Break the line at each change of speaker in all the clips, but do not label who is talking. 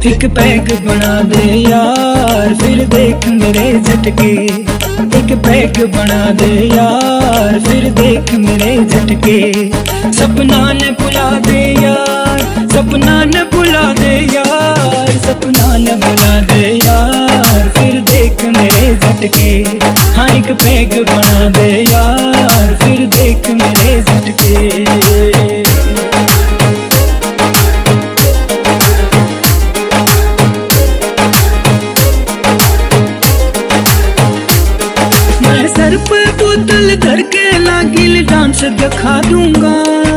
एक पैग बना दे यार, फिर देख मेरे झटके। एक पैग बना दे यार, फिर देख मेरे झटके। सपना न भुला दे यार, सपना न भुला दे यार, सपना न भुला दे यार, फिर देख मेरे झटके। हाँ एक पैग बना दे यार, फिर देख मेरे झटके। सर पे बोतल धर के लागिल डांस दिखा दूंगा।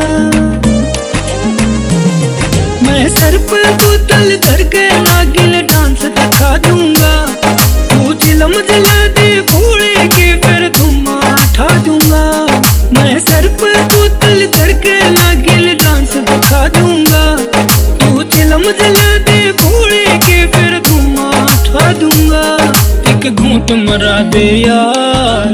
मैं सर पे बोतल धर के लागिल डांस दिखा दूंगा। तू चिलम जला दे भूले के फिर धुआं उठा दूंगा। मैं सर पे बोतल धर के लागिल डांस दिखा दूंगा। तू चिलम जला दे भूले के फिर धुआं उठा दूंगा। एक घूंट मरा दे यार,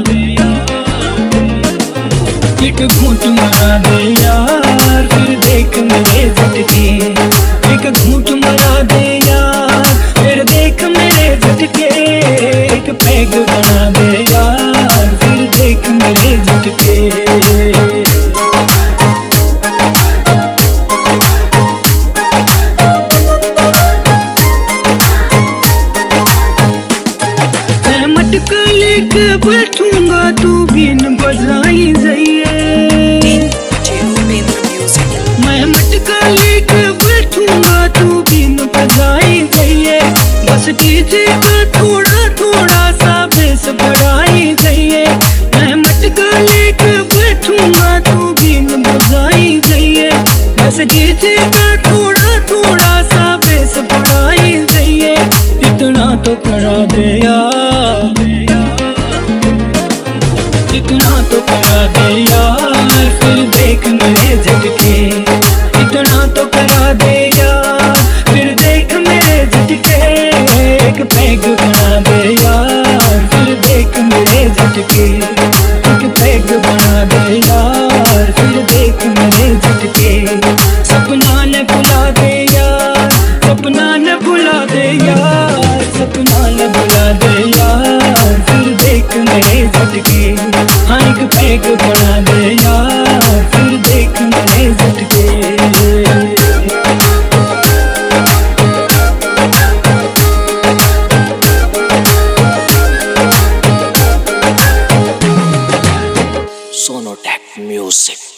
एक घूंट मरा दे यार, फिर देख मेरे झटके। एक घूंट मरा दे यार, फिर देख मेरे झटके। एक पैग बना दे यार, फिर देख मेरे झटके। मटका लेके बैठूंगा, तू बिन बजाई जाइए। मैं मटका लेके बैठूंगा, तू बिन बजाई जाइए। बस डीजे का थोड़ा थोड़ा सा बेस बढ़ाई जाइए। मैं मटका लेके बैठूंगा, तू बिन बजाई जाइए। बस डीजे का थोड़ा थोड़ा सा बेस बढ़ाई जाइए। इतना तो करा दे यार, इतना तो करा दे यार, फिर देख मेरे झटके। इतना तो करा दे यार, फिर देख मेरे झटके। एक पैग बना दे यार, फिर देख मेरे झटके। एक पैग बना दे यार, फिर देख मेरे झटके। सपना न भुला दे यार, सपना न भुला दे यार, सपना न भुला दे यार, फिर देख मेरे झटके। हाँ एक पैग बना दे यार, फिर देख मेरे झटके।
Sonotech Music।